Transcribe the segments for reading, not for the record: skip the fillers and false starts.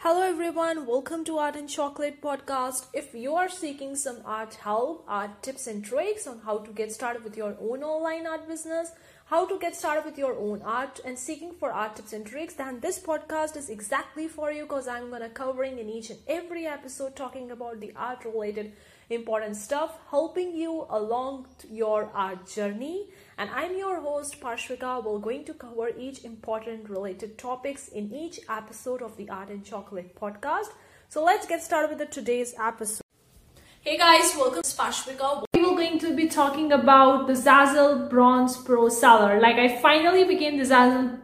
Hello everyone, welcome to Art and Chocolate podcast. If you are seeking some art help, art tips and tricks on how to get started with your own online art business, how to get started with your own art and seeking for art tips and tricks, then this podcast is exactly for you because I'm going to covering in each and every episode talking about the art related important stuff, helping you along your art journey. And I'm your host Parshvika. We're going to cover each important related topics in each episode of the Art and Chocolate podcast. So let's get started with today's episode. Hey guys, welcome to Parshvika. We're going to be talking about the Zazzle Bronze Pro Seller. Like I finally became the Zazzle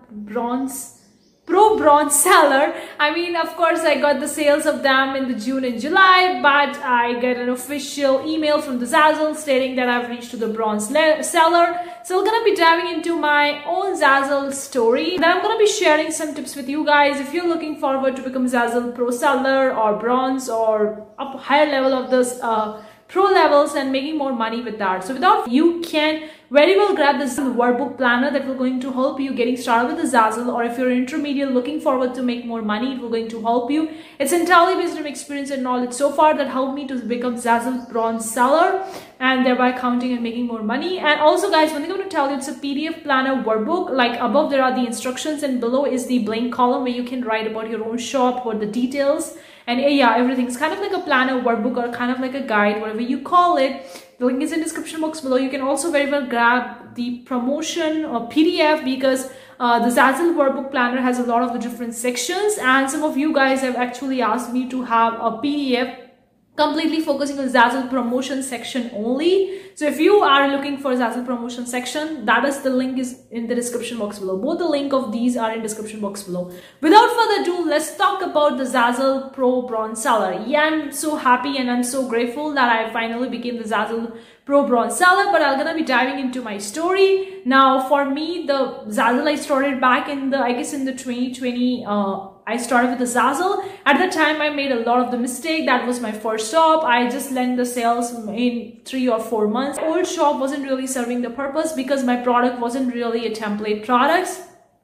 Pro Bronze Seller. I mean, of course, I got the sales of them in the June and July, but I get an official email from the Zazzle stating that I've reached to the Bronze Seller. So I'm gonna be diving into my own Zazzle story. Then I'm gonna be sharing some tips with you guys if you're looking forward to become Zazzle Pro Seller or Bronze or up higher level of this pro levels and making more money with that. So without you can very well grab this workbook planner that will going to help you getting started with the Zazzle, or if you're intermediate looking forward to make more money, it will going to help you. It's entirely based on experience and knowledge so far that helped me to become Zazzle Bronze Seller and thereby counting and making more money. And also guys, one thing I'm going to tell you, it's a PDF planner workbook. Like above there are the instructions and below is the blank column where you can write about your own shop or the details. And yeah, everything's kind of like a planner workbook or kind of like a guide, whatever you call it. The link is in the description box below. You can also very well grab the promotion or PDF because the Zazzle workbook planner has a lot of the different sections, and some of you guys have actually asked me to have a PDF completely focusing on Zazzle promotion section only. So if you are looking for Zazzle promotion section, that is the link is in the description box below. Both the link of these are in description box below. Without further ado, let's talk about the Zazzle Pro Bronze Seller. Yeah, I'm so happy and I'm so grateful that I finally became the Zazzle Pro Bronze Seller, but I'm gonna be diving into my story. Now for me, the Zazzle I started back in the, I guess in the 2020, I started with the Zazzle. At the time, I made a lot of the mistake. That was my first shop. I just lent the sales in 3 or 4 months. Old shop wasn't really serving the purpose because my product wasn't really a template product.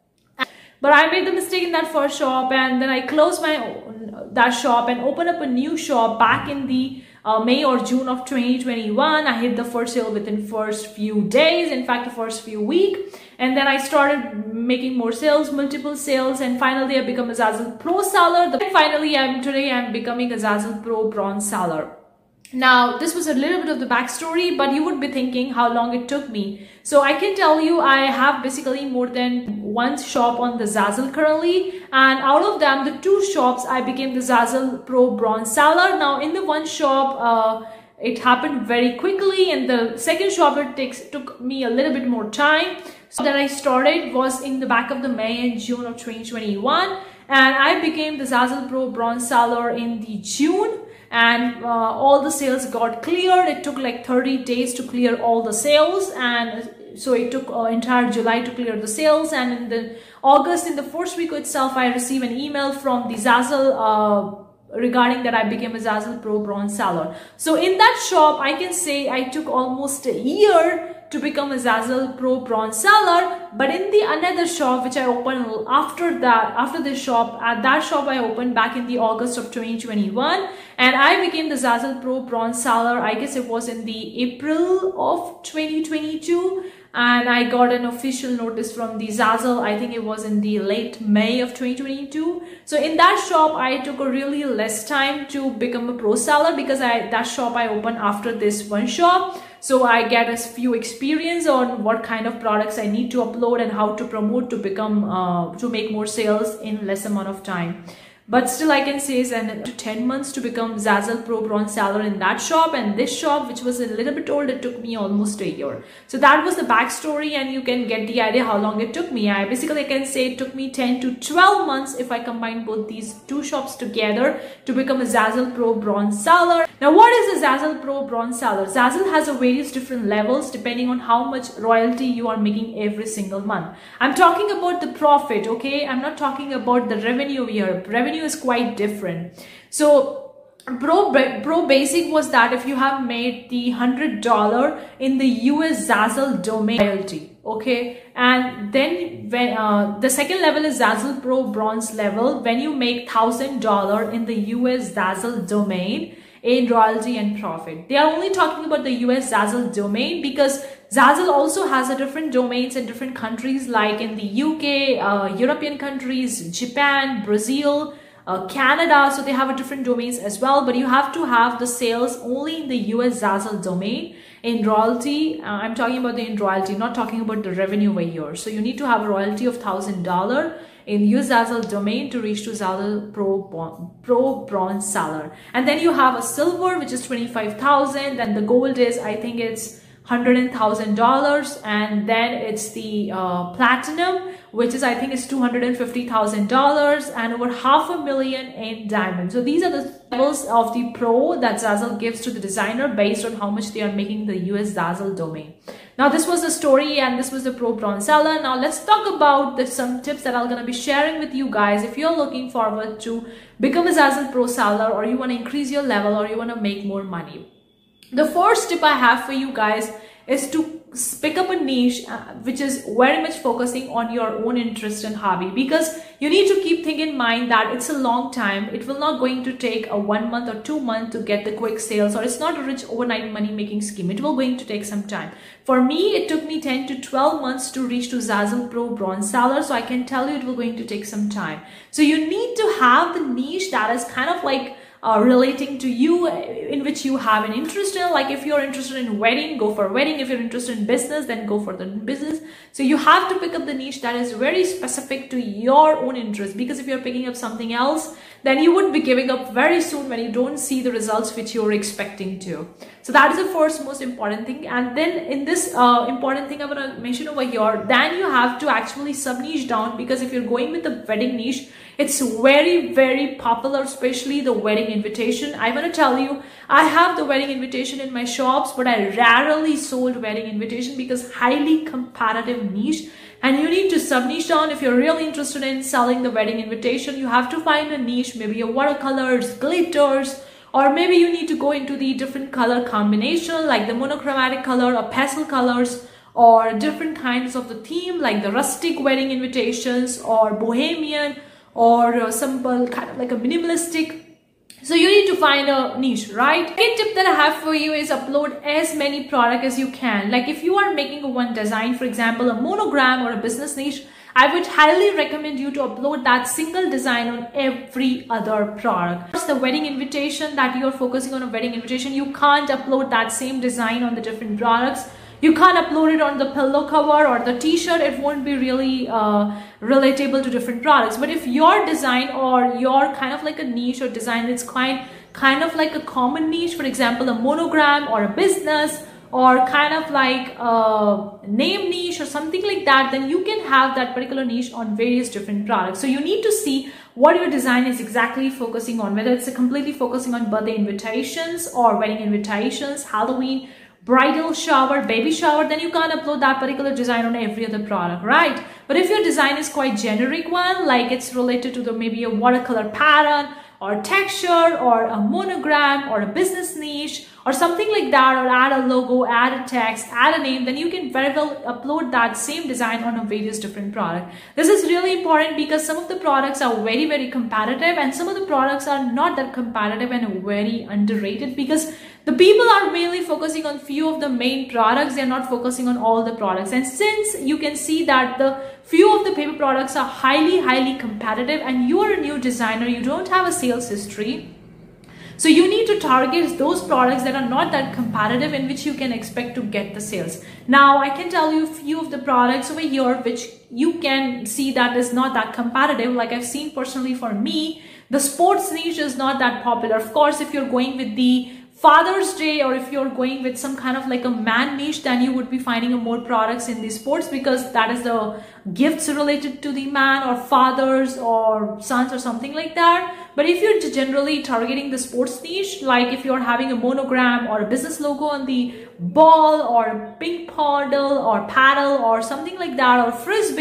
But I made the mistake in that first shop, and then I closed that shop and opened up a new shop back in the May or June of 2021. I hit the first sale within first few days, in fact the first few weeks, and then I started making more sales, multiple sales, and finally I become a Zazzle Pro Seller. Finally today I'm becoming a Zazzle Pro Bronze Seller. Now, this was a little bit of the backstory, but you would be thinking how long it took me. So I can tell you I have basically more than one shop on the Zazzle currently, and out of them, the 2 shops, I became the Zazzle Pro Bronze Seller. Now, in the one shop, it happened very quickly, and the second shop, it took me a little bit more time. So that I started was in the back of the May and June of 2021, and I became the Zazzle Pro Bronze Seller in the June. And all the sales got cleared. It took like 30 days to clear all the sales, and so it took entire July to clear the sales. And in the August, in the first week itself, I received an email from the Zazzle regarding that I became a Zazzle Pro Bronze Seller. So in that shop, I can say I took almost a year to become a Zazzle Pro Bronze Seller. But in the another shop which I opened after this shop, at that shop I opened back in the August of 2021, and I became the Zazzle Pro Bronze Seller. I guess it was in the April of 2022, and I got an official notice from the Zazzle. I think it was in the late May of 2022. So in that shop, I took a really less time to become a pro seller because that shop I opened after this one shop. So I get a few experience on what kind of products I need to upload and how to promote to become to make more sales in less amount of time. But still I can say it's 10 months to become Zazzle Pro Bronze Seller in that shop, and this shop, which was a little bit old, it took me almost a year. So that was the backstory, and you can get the idea how long it took me. I basically can say it took me 10 to 12 months if I combine both these 2 shops together to become a Zazzle Pro Bronze Seller. Now what is a Zazzle Pro Bronze Seller? Zazzle has a various different levels depending on how much royalty you are making every single month. I'm talking about the profit, okay? I'm not talking about the revenue here. Revenue is quite different. So Pro Basic was that if you have made the $100 in the US Zazzle domain royalty, Okay, and then when the second level is Zazzle Pro bronze level, when you make $1,000 in the US Zazzle domain in royalty and profit. They are only talking about the US Zazzle domain because Zazzle also has a different domains in different countries, like in the UK, European countries, Japan, Brazil, Canada. So they have a different domains as well, but you have to have the sales only in the US Zazzle domain. In royalty, I'm talking about the in royalty, not talking about the revenue over here. So you need to have a royalty of $1,000 in US Zazzle domain to reach to Zazzle Pro bronze seller. And then you have a silver, which is 25,000, and the gold is, I think it's $100,000, and then it's the platinum, which is, I think it's $250,000, and over $500,000 in diamond. So these are the levels of the pro that Zazzle gives to the designer based on how much they are making the US Zazzle domain. Now this was the story, and this was the pro bronze seller. Now let's talk about some tips that I'm going to be sharing with you guys if you're looking forward to become a Zazzle pro seller, or you want to increase your level, or you want to make more money. The first tip I have for you guys is to pick up a niche which is very much focusing on your own interest and hobby, because you need to keep thinking in mind that it's a long time. It will not going to take a 1 month or 2 months to get the quick sales, or it's not a rich overnight money making scheme. It will going to take some time. For me, it took me 10 to 12 months to reach to Zazzle Pro bronze seller, so I can tell you it will going to take some time. So you need to have the niche that is kind of like relating to you, in which you have an interest in. Like if you're interested in wedding, go for wedding. If you're interested in business, then go for the business. So you have to pick up the niche that is very specific to your own interest, because if you're picking up something else, then you would be giving up very soon when you don't see the results which you're expecting to. So that is the first most important thing. And then in this important thing I'm going to mention over here, then you have to actually sub niche down, because if you're going with the wedding niche, it's very, very popular, especially the wedding invitation. I want to tell you, I have the wedding invitation in my shops, but I rarely sold wedding invitation because highly competitive niche. And you need to sub niche down. If you're really interested in selling the wedding invitation, you have to find a niche, maybe a watercolors, glitters, or maybe you need to go into the different color combination, like the monochromatic color or pastel colors, or different kinds of the theme, like the rustic wedding invitations or bohemian, or simple kind of like a minimalistic. So you need to find a niche, right? Second tip that I have for you is upload as many products as you can. Like if you are making one design, for example, a monogram or a business niche, I would highly recommend you to upload that single design on every other product. It's the wedding invitation that you're focusing on, a wedding invitation. You can't upload that same design on the different products. You can't upload it on the pillow cover or the t-shirt. It won't be really relatable to different products. But if your design or your kind of like a niche or design is kind of like a common niche, for example, a monogram or a business, or kind of like a name niche or something like that, then you can have that particular niche on various different products. So you need to see what your design is exactly focusing on, whether it's completely focusing on birthday invitations or wedding invitations, Halloween, bridal shower, baby shower, then you can't upload that particular design on every other product, right? But if your design is quite generic one, like it's related to the maybe a watercolor pattern or texture or a monogram or a business niche or something like that, or add a logo, add a text, add a name, then you can very well upload that same design on a various different product. This is really important because some of the products are very, very competitive, and some of the products are not that competitive and very underrated, because the people are mainly focusing on few of the main products. They're not focusing on all the products. And since you can see that the few of the paper products are highly, highly competitive, and you are a new designer, you don't have a sales history, so you need to target those products that are not that competitive, in which you can expect to get the sales. Now, I can tell you a few of the products over here which you can see that is not that competitive. Like I've seen personally for me, the sports niche is not that popular. Of course, if you're going with the Father's Day, or if you're going with some kind of like a man niche, then you would be finding more products in the sports, because that is the gifts related to the man or fathers or sons or something like that. But if you're generally targeting the sports niche, like if you're having a monogram or a business logo on the ball or a ping pong or paddle or something like that, or frisbee,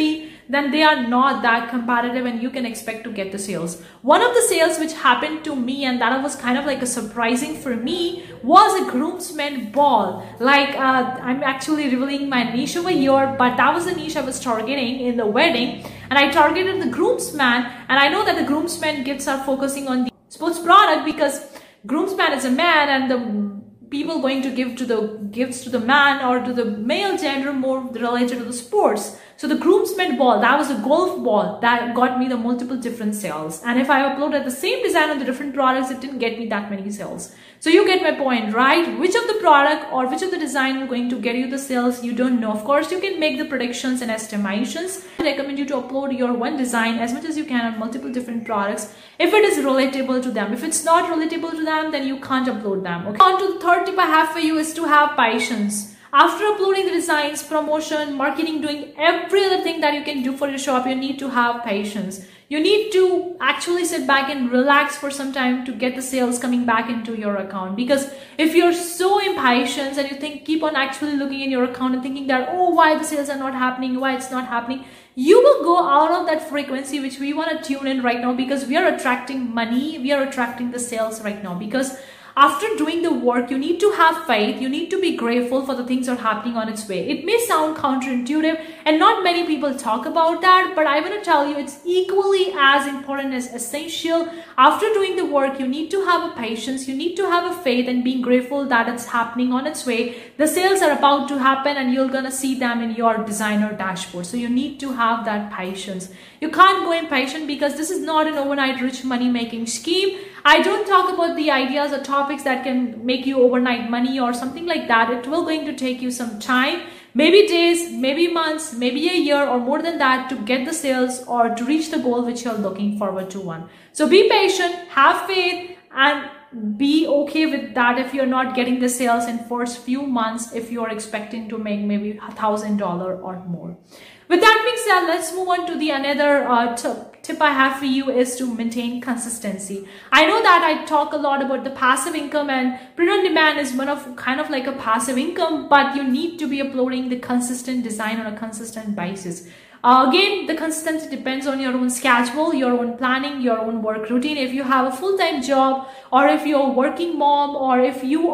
then they are not that competitive and you can expect to get the sales. One of the sales which happened to me, and that was kind of like a surprising for me, was a groomsmen ball. Like I'm actually revealing my niche over here, but that was the niche I was targeting in the wedding, and I targeted the groomsman. And I know that the groomsmen gifts are focusing on the sports product because groomsman is a man, and the people going to give to the gifts to the man or to the male gender more related to the sports. So the groomsmen ball, that was a golf ball that got me the multiple different sales. And if I uploaded the same design on the different products, it didn't get me that many sales. So you get my point, right? Which of the product or which of the design is going to get you the sales, you don't know. Of course, you can make the predictions and estimations. I recommend you to upload your one design as much as you can on multiple different products if it is relatable to them. If it's not relatable to them, then you can't upload them. Okay. On to the third tip I have for you is to have patience. After uploading the designs, promotion, marketing, doing every other thing that you can do for your shop, you need to have patience. You need to actually sit back and relax for some time to get the sales coming back into your account. Because if you're so impatient and you keep on actually looking in your account and thinking that, oh, why the sales are not happening, why it's not happening, you will go out of that frequency which we want to tune in right now, because we are attracting money, we are attracting the sales right now. Because after doing the work, you need to have faith, you need to be grateful for the things that are happening on its way. It may sound counterintuitive and not many people talk about that, but I want to tell you it's equally as important as essential. After doing the work, you need to have a patience, you need to have a faith and being grateful that it's happening on its way. The sales are about to happen and you're gonna see them in your designer dashboard. So you need to have that patience. You can't go impatient because this is not an overnight rich money making scheme. I don't talk about the ideas or topics that can make you overnight money or something like that. It will going to take you some time, maybe days, maybe months, maybe a year or more than that to get the sales or to reach the goal which you're looking forward to one. So be patient, have faith, and be okay with that if you're not getting the sales in first few months if you're expecting to make maybe $1,000 or more. With that being said, let's move on to the another tip I have for you is to maintain consistency. I know that I talk a lot about the passive income, and print on demand is one of kind of like a passive income, but you need to be uploading the consistent design on a consistent basis. Again, the consistency depends on your own schedule, your own planning, your own work routine. If you have a full-time job, or if you're a working mom, or if you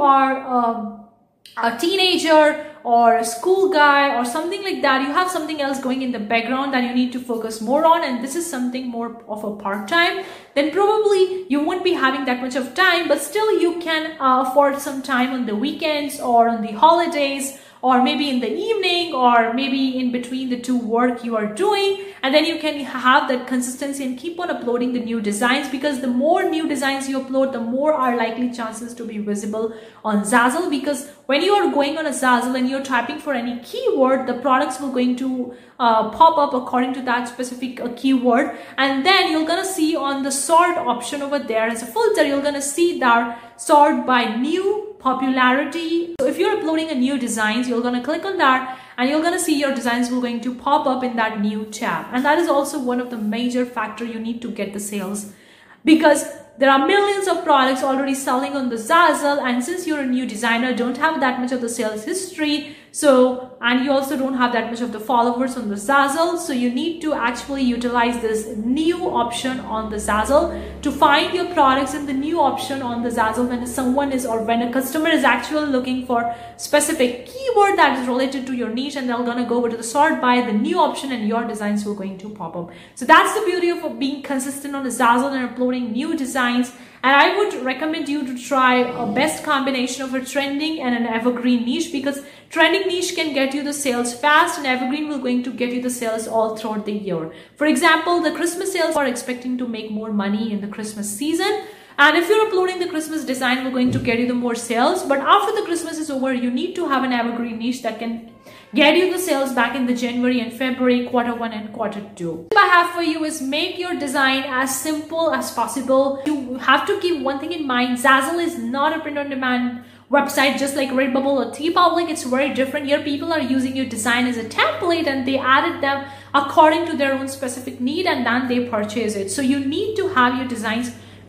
are a teenager or a school guy or something like that, you have something else going in the background that you need to focus more on, and this is something more of a part-time, then probably you won't be having that much of time, but still you can afford some time on the weekends or on the holidays, or maybe in the evening, or maybe in between the two work you are doing, and then you can have that consistency and keep on uploading the new designs, because the more new designs you upload, the more are likely chances to be visible on Zazzle. Because when you are going on a Zazzle and you're typing for any keyword, the products will going to pop up according to that specific keyword, and then you're gonna see on the sort option over there as a filter, you're gonna see that sort by new popularity. So if you're uploading a new designs, you're gonna click on that and you're gonna see your designs will going to pop up in that new tab. And that is also one of the major factor you need to get the sales, because there are millions of products already selling on the Zazzle, and since you're a new designer, don't have that much of the sales history, so, and you also don't have that much of the followers on the Zazzle, so you need to actually utilize this new option on the Zazzle to find your products in the new option on the Zazzle when someone is, or when a customer is actually looking for specific keyword that is related to your niche, and they're gonna go over to the sort by the new option and your designs will going to pop up. So that's the beauty of being consistent on the Zazzle and uploading new designs. And I would recommend you to try a best combination of a trending and an evergreen niche, because trending niche can get you the sales fast and evergreen will going to get you the sales all throughout the year. For example, the Christmas sales are expecting to make more money in the Christmas season. And if you're uploading the Christmas design, we're going to get you the more sales. But after the Christmas is over, you need to have an evergreen niche that can get you the sales back in the January and February, quarter 1 and quarter 2. What I have for you is make your design as simple as possible. You have to keep one thing in mind. Zazzle is not a print-on-demand website just like Redbubble or TeePublic. It's very different. Here people are using your design as a template and they added them according to their own specific need and then they purchase it. So you need to have your designs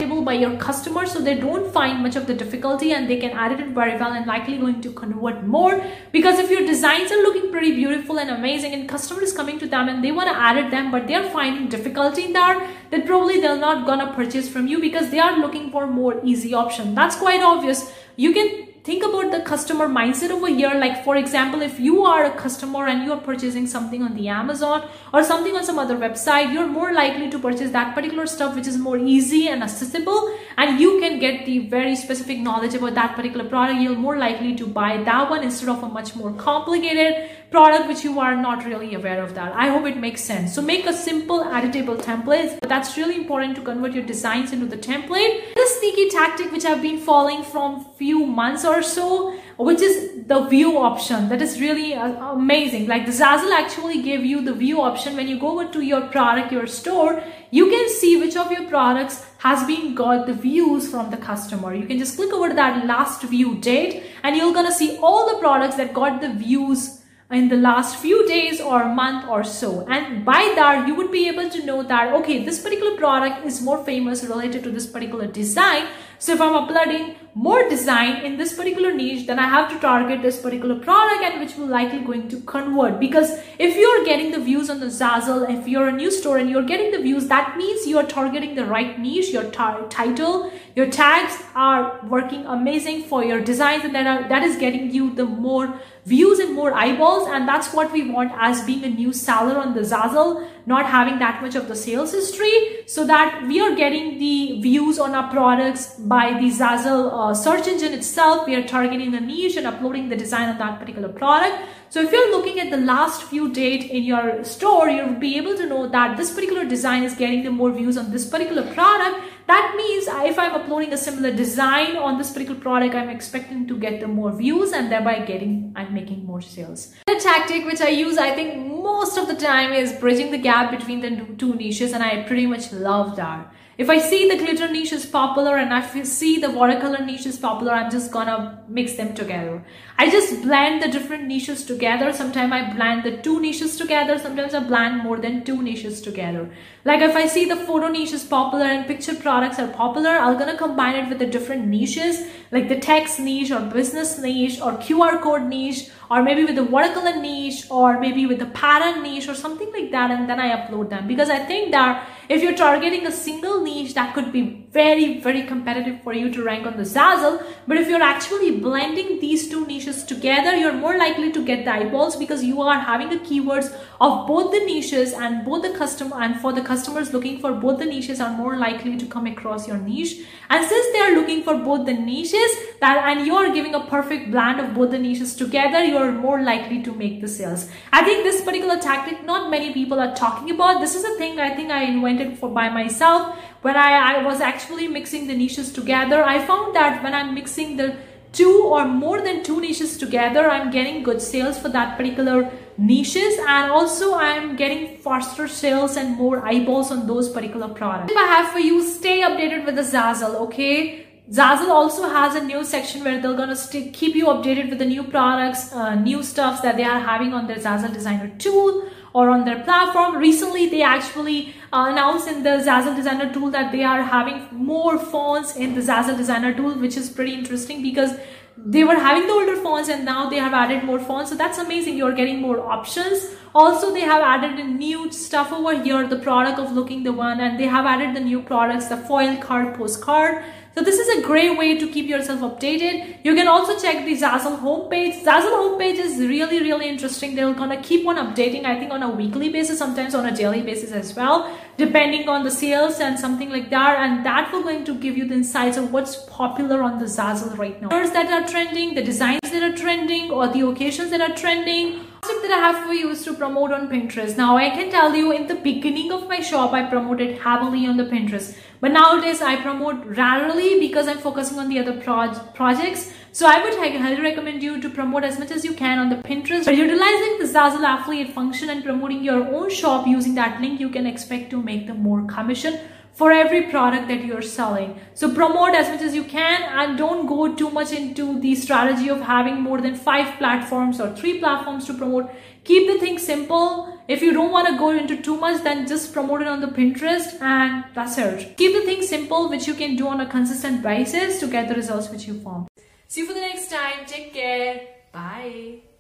by your customers, so they don't find much of the difficulty and they can edit it very well and likely going to convert more. Because if your designs are looking pretty beautiful and amazing and customer is coming to them and they want to edit them but they're finding difficulty in that, then probably they're not gonna purchase from you because they are looking for more easy option. That's quite obvious. You can think about the customer mindset over here. Like for example, if you are a customer and you are purchasing something on the Amazon or something on some other website, you're more likely to purchase that particular stuff which is more easy and accessible, and you can get the very specific knowledge about that particular product. You're more likely to buy that one instead of a much more complicated product which you are not really aware of that. I hope it makes sense. So make a simple editable template. That's really important to convert your designs into the template. This sneaky tactic which I've been following from few months or so, which is the view option. That is really amazing. Like the Zazzle actually gave you the view option. When you go over to your product, your store, you can see which of your products has been got the views from the customer. You can just click over that last view date and you're gonna see all the products that got the views in the last few days or month or so. And by that, you would be able to know that, okay, this particular product is more famous related to this particular design. So if I'm uploading more design in this particular niche, then I have to target this particular product and which will likely going to convert. Because if you're getting the views on the Zazzle, if you're a new store and you're getting the views, that means you're targeting the right niche. Your title, your tags are working amazing for your designs, and that is getting you the more views and more eyeballs. And that's what we want as being a new seller on the Zazzle, not having that much of the sales history, so that we are getting the views on our products by the Zazzle search engine itself. We are targeting a niche and uploading the design of that particular product. So if you're looking at the last few dates in your store, you'll be able to know that this particular design is getting the more views on this particular product. That means if I'm uploading a similar design on this particular product, I'm expecting to get the more views and thereby I'm making more sales. The tactic which I use, I think most of the time, is bridging the gap between the two niches, and I pretty much love that. If I see the glitter niche is popular and I see the watercolor niche is popular, I'm just gonna mix them together. I just blend the different niches together. Sometimes I blend the two niches together. Sometimes I blend more than two niches together. Like if I see the photo niche is popular and picture products are popular, I'm gonna combine it with the different niches, like the text niche or business niche or QR code niche, or maybe with the watercolor niche, or maybe with the pattern niche or something like that, and then I upload them. Because I think that if you're targeting a single niche, that could be very, very competitive for you to rank on the Zazzle. But if you're actually blending these two niches together, you're more likely to get the eyeballs, because you are having the keywords of both the niches, and both the customer and for the customers looking for both the niches are more likely to come across your niche. And since they are looking for both the niches, and you're giving a perfect blend of both the niches together, you're more likely to make the sales. I think this particular tactic not many people are talking about. This is a thing I think I invented by myself. When I was actually mixing the niches together, I found that when I'm mixing the two or more than two niches together, I'm getting good sales for that particular niches, and also I'm getting faster sales and more eyeballs on those particular products. If I have for you, stay updated with the Zazzle, okay? Zazzle also has a new section where they're gonna keep you updated with the new products, new stuffs that they are having on their Zazzle Designer tool or on their platform. Recently, they actually announced in the Zazzle Designer tool that they are having more fonts in the Zazzle Designer tool, which is pretty interesting because they were having the older fonts and now they have added more fonts. So that's amazing. You're getting more options. Also, they have added a new stuff over here, the product of looking the one, and they have added the new products, the foil card, postcard. So this is a great way to keep yourself updated. You can also check the Zazzle homepage. Zazzle homepage is really, really interesting. They're gonna keep on updating, I think on a weekly basis, sometimes on a daily basis as well, depending on the sales and something like that. And that will going to give you the insights of what's popular on the Zazzle right now. Colors that are trending, the designs that are trending, or the occasions that are trending. Tip that I have for you is to promote on Pinterest. Now I can tell you, in the beginning of my shop, I promoted heavily on the Pinterest. But nowadays I promote rarely because I'm focusing on the other projects. So I would highly recommend you to promote as much as you can on the Pinterest. By utilizing the Zazzle affiliate function and promoting your own shop using that link, you can expect to make the more commission for every product that you're selling. So promote as much as you can, and don't go too much into the strategy of having more than 5 platforms or 3 platforms to promote. Keep the thing simple. If you don't want to go into too much, then just promote it on the Pinterest and that's it. Keep the thing simple, which you can do on a consistent basis to get the results which you want. See you for the next time. Take care. Bye.